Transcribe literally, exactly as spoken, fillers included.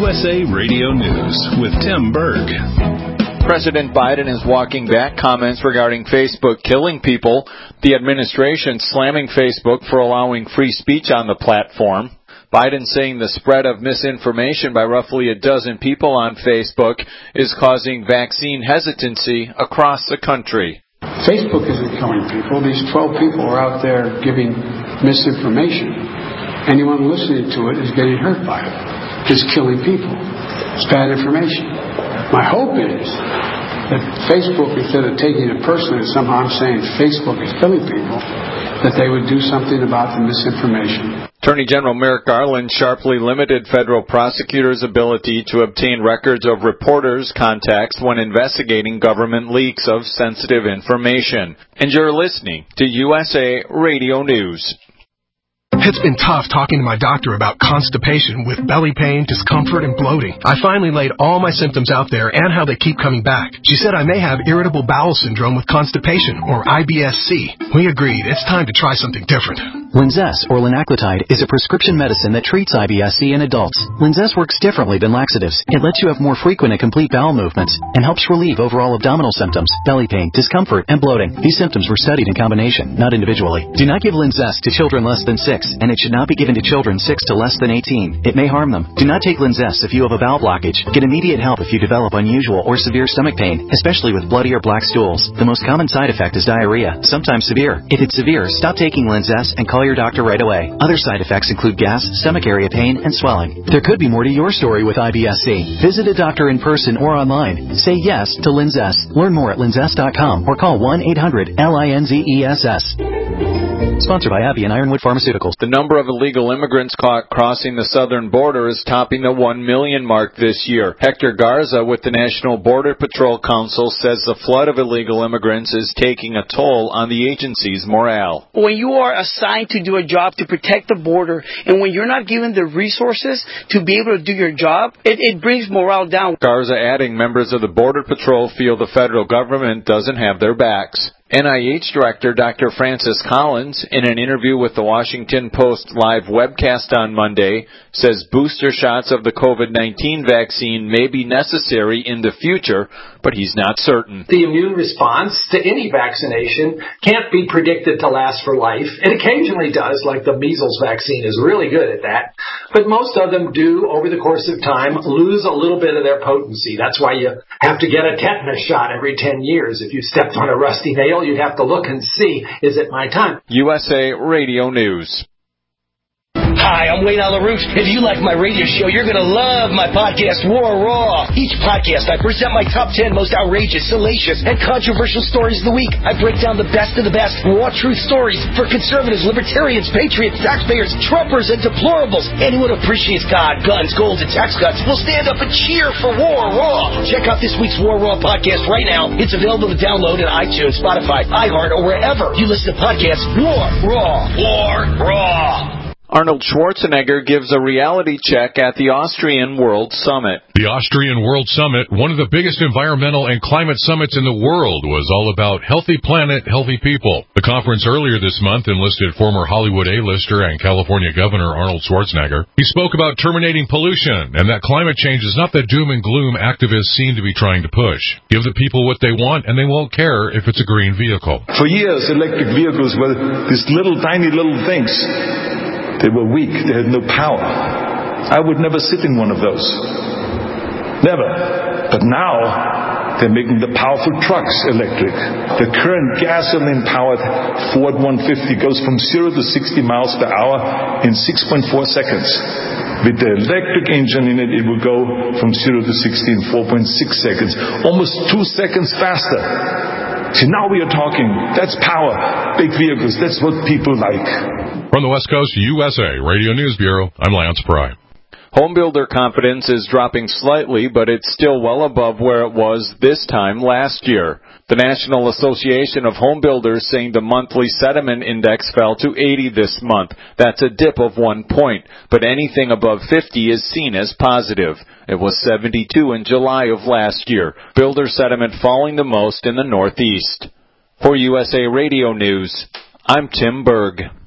S A Radio News with Tim Berg. President Biden is walking back comments regarding Facebook killing people. The administration slamming Facebook for allowing free speech on the platform. Biden saying the spread of misinformation by roughly a dozen people on Facebook is causing vaccine hesitancy across the country. Facebook isn't killing people. These twelve people are out there giving misinformation. Anyone listening to it is getting hurt by it. It's killing people. It's bad information. My hope is that Facebook, instead of taking it personally, somehow I'm saying Facebook is killing people, that they would do something about the misinformation. Attorney General Merrick Garland sharply limited federal prosecutors' ability to obtain records of reporters' contacts when investigating government leaks of sensitive information. And you're listening to U S A Radio News. It's been tough talking to my doctor about constipation with belly pain, discomfort, and bloating. I finally laid all my symptoms out there and how they keep coming back. She said I may have irritable bowel syndrome with constipation, or I B S C. We agreed it's time to try something different. Linzess, or linaclotide, is a prescription medicine that treats I B S C in adults. Linzess works differently than laxatives. It lets you have more frequent and complete bowel movements and helps relieve overall abdominal symptoms, belly pain, discomfort, and bloating. These symptoms were studied in combination, not individually. Do not give Linzess to children less than six, and it should not be given to children six to less than eighteen. It may harm them. Do not take Linzess if you have a bowel blockage. Get immediate help if you develop unusual or severe stomach pain, especially with bloody or black stools. The most common side effect is diarrhea, sometimes severe. If it's severe, stop taking Linzess and call your doctor right away. Other side effects include gas, stomach area pain, and swelling. There could be more to your story with I B S C. Visit a doctor in person or online. Say yes to Linzess. Learn more at linzess dot com or call one eight hundred L I N Z E S S. Sponsored by Abbey and Ironwood Pharmaceuticals. The number of illegal immigrants caught crossing the southern border is topping the one million mark this year. Hector Garza with the National Border Patrol Council says the flood of illegal immigrants is taking a toll on the agency's morale. When you are assigned to do a job to protect the border, and when you're not given the resources to be able to do your job, it, it brings morale down. Garza adding members of the Border Patrol feel the federal government doesn't have their backs. N I H Director Doctor Francis Collins, in an interview with the Washington Post live webcast on Monday, says booster shots of the COVID nineteen vaccine may be necessary in the future, but he's not certain. The immune response to any vaccination can't be predicted to last for life. It occasionally does, like the measles vaccine is really good at that. But most of them do, over the course of time, lose a little bit of their potency. That's why you have to get a tetanus shot every ten years. If you stepped on a rusty nail, you'd have to look and see, is it my time? U S A Radio News. Hi, I'm Wayne LaRouche. If you like my radio show, you're going to love my podcast, War Raw. Each podcast, I present my top ten most outrageous, salacious, and controversial stories of the week. I break down the best of the best raw truth stories for conservatives, libertarians, patriots, taxpayers, Trumpers, and deplorables. Anyone who appreciates God, guns, gold, and tax cuts will stand up and cheer for War Raw. Check out this week's War Raw podcast right now. It's available to download on iTunes, Spotify, iHeart, or wherever you listen to podcasts. War Raw. War Raw. Arnold Schwarzenegger gives a reality check at the Austrian World Summit. The Austrian World Summit, one of the biggest environmental and climate summits in the world, was all about healthy planet, healthy people. The conference earlier this month enlisted former Hollywood A-lister and California Governor Arnold Schwarzenegger. He spoke about terminating pollution and that climate change is not the doom and gloom activists seem to be trying to push. Give the people what they want and they won't care if it's a green vehicle. For years, electric vehicles were these little tiny little things. They were weak. They had no power. I would never sit in one of those. Never. But now, they're making the powerful trucks electric. The current gasoline-powered Ford one fifty goes from zero to sixty miles per hour in six point four seconds. With the electric engine in it, it will go from zero to sixty in four point six seconds. Almost two seconds faster. See, now we are talking. That's power. Big vehicles. That's what people like. From the West Coast U S A Radio News Bureau, I'm Lance Pry. Homebuilder confidence is dropping slightly, but it's still well above where it was this time last year. The National Association of Home Builders saying the monthly sentiment index fell to eighty this month. That's a dip of one point, but anything above fifty is seen as positive. It was seventy-two in July of last year. Builder sentiment falling the most in the Northeast. For U S A Radio News, I'm Tim Berg.